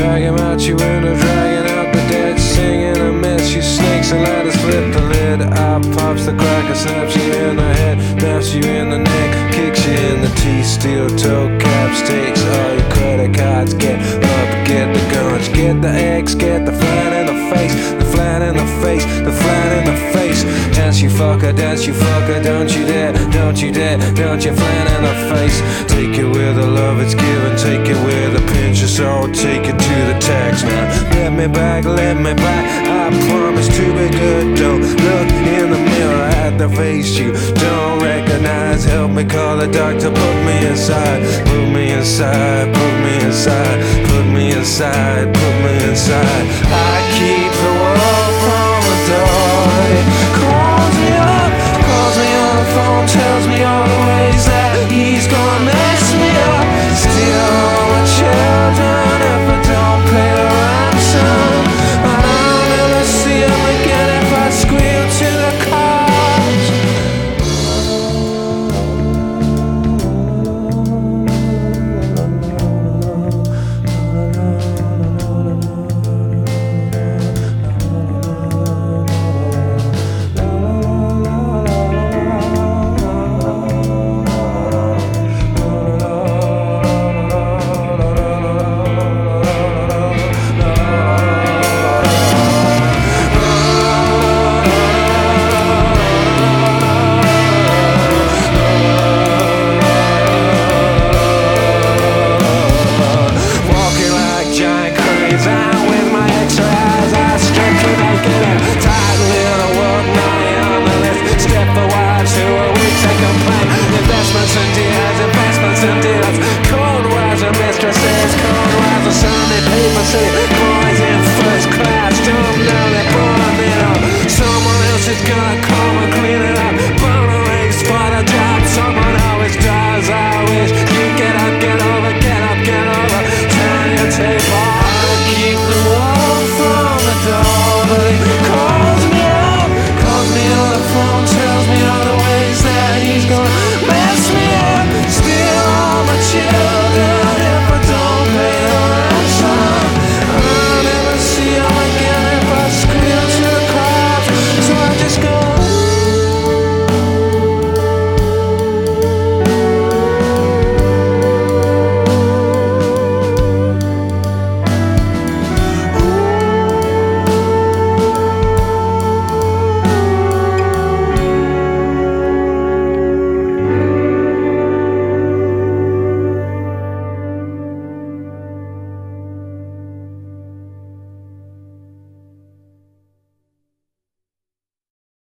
Drag him out your window, dragging out the dead, singing a mess. She snakes and let us flip the lid. Eye pops the cracker, snaps you in the head, naps you in the neck, kicks you in the teeth. Steel toe caps, takes all your credit cards. Get up, get the guns, get the eggs, get the flat in the face, the flat in the face, the flat in the face. Dance you fucker, don't you dare, don't you dare, don't you flat in the face. Take it where the love is given, take it where the pinch is all, take it to the tax now. Let me back, I promise to be good. Don't look in the mirror at the face you don't recognize. Help me call the doctor, put me inside, put me inside, put me inside, put me inside, put me inside.